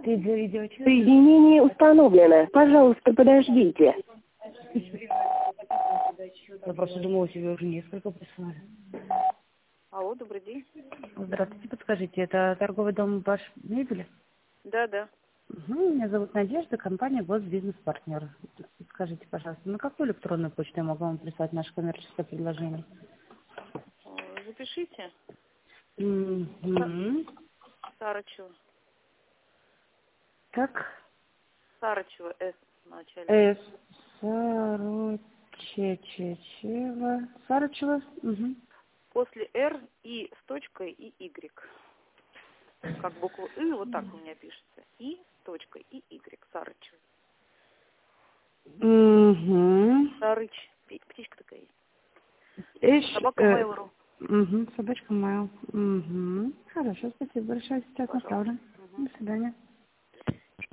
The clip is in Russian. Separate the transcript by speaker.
Speaker 1: Соединение установлено. Пожалуйста, подождите.
Speaker 2: Я просто думала, тебе уже несколько прислали.
Speaker 3: Алло, добрый день.
Speaker 2: Здравствуйте, подскажите, это торговый дом ваш мебели?
Speaker 3: Да.
Speaker 2: Угу, меня зовут Надежда, компания Госбизнес-партнер. Скажите, пожалуйста, на какую электронную почту я могу вам прислать наше коммерческое предложение?
Speaker 3: Запишите.
Speaker 2: Угу.
Speaker 3: Сарычева.
Speaker 2: Так.
Speaker 3: Сарычева, С в начале.
Speaker 2: Сарычева. Угу.
Speaker 3: После Р и с точкой и Y. Как букву И, вот так у меня пишется. И с точкой и Y. Сарычева.
Speaker 2: Угу.
Speaker 3: Сарыч. Птичка такая есть. Собака Mail.ru.
Speaker 2: Угу, собачка Mail. Угу. Хорошо, спасибо большое. Сейчас направлю. До свидания.